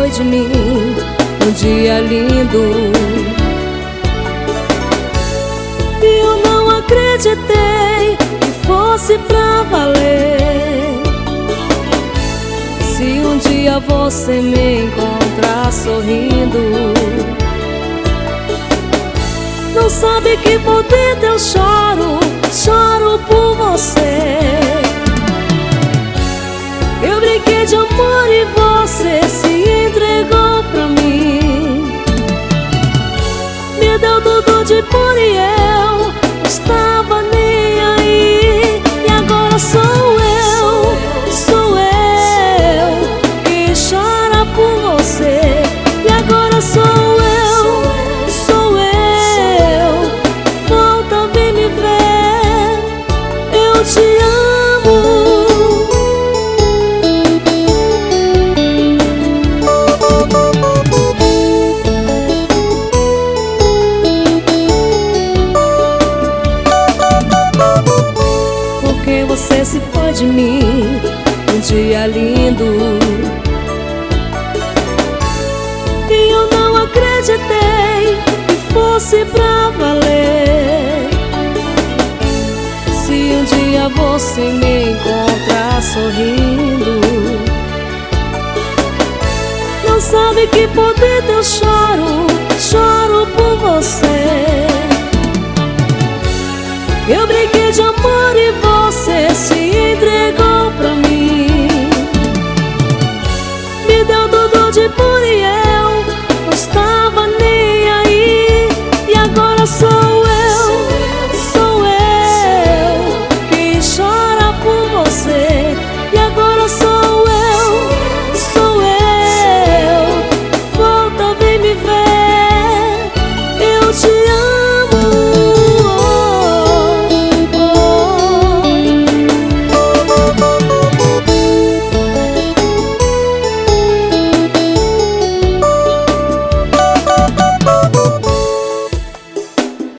foi de mim um dia lindo. E eu não acreditei que fosse pra valer. Se um dia você me encontrar sorrindo, não sabe que por dentro eu choro, choro por você. Eu brinquei de amor e você se entregou pra mim. Me deu tudo de bom e eu não estava nem aí. E agora sou eu que chora por você. E agora sou eu, volta, vem me ver, eu te amo. Porque você se foi de mim um dia lindo. E eu não acreditei que fosse pra valer. Se um dia você me encontrar sorrindo, não sabe que por dentro eu choro, choro por você. Eu brinquei de amor e você se entregou pra mim. Me deu tudo de bom e eu não estava nem aí. E agora sou